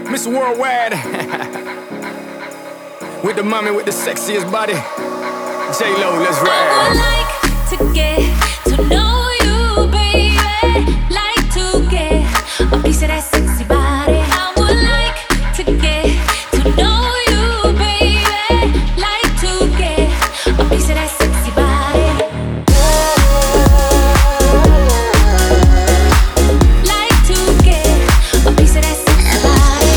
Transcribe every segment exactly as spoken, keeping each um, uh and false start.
Miss Worldwide. With the mommy with the sexiest body. J-Lo, let's ride. I would like to get to know you, baby. Like to get a piece of that sexy body. I would like to get to know you, baby. Like to get a piece of that sexy body. Like to get a piece of that sexy body.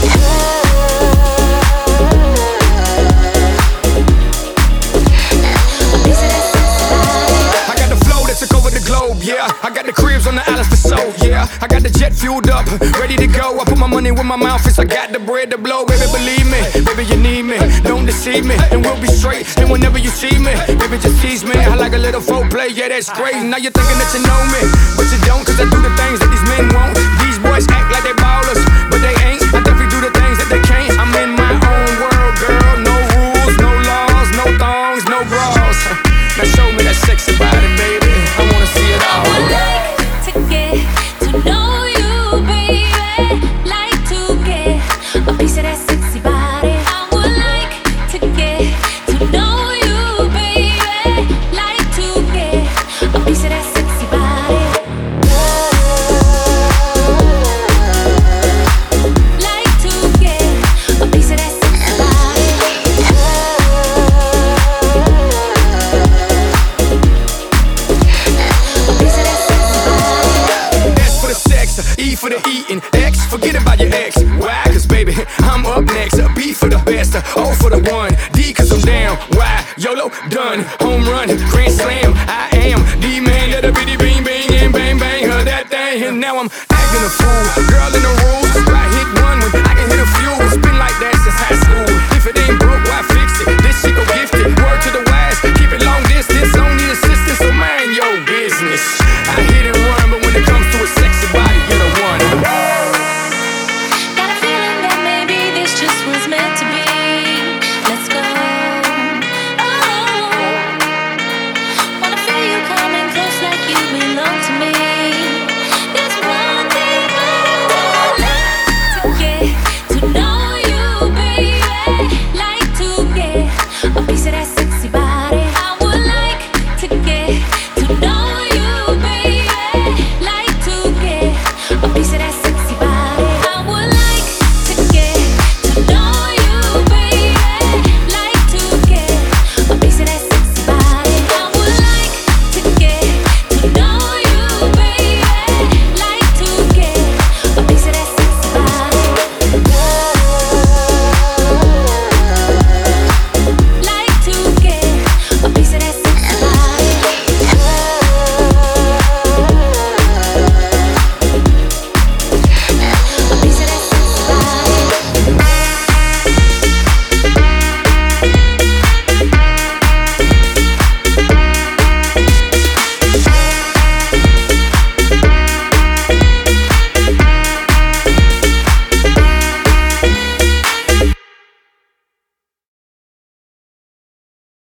I got the flow that took over the globe, yeah. I got the cribs on the islands for soul, yeah. I got the jet fueled up, ready to go. I put my money where my mouth is. I got the bread to blow, baby, believe me. Baby, you need me, don't deceive me, and we'll be straight. And whenever you see me, baby, just tease me. I like a little folk play, yeah, that's great. Now you're thinking that you know me, but you don't, cause I do the things that these men won't. These boys act like they ballers, but they ain't. I definitely do the things that they can't. I'm in my own world, girl. No rules, no laws, no thongs, no bras. Now show me that sexy body, baby. I wanna see it all. I would like to get to know you, baby. Like to get a piece of that sexy body. I would like to get to know you, baby. Like to get a piece of that sexy body. Like to get a piece of that sexy body. A piece of that sexy body. S for the sex, E for the eating, X, forget about your ex. Why? Cause baby, I'm up next. B for the best, O for the one, D cause I'm down. Why? YOLO, done, home run, grand slam. I am the man, that a bitty bing bing and bang bang. Heard that thing, and now I'm acting a fool. Girl in the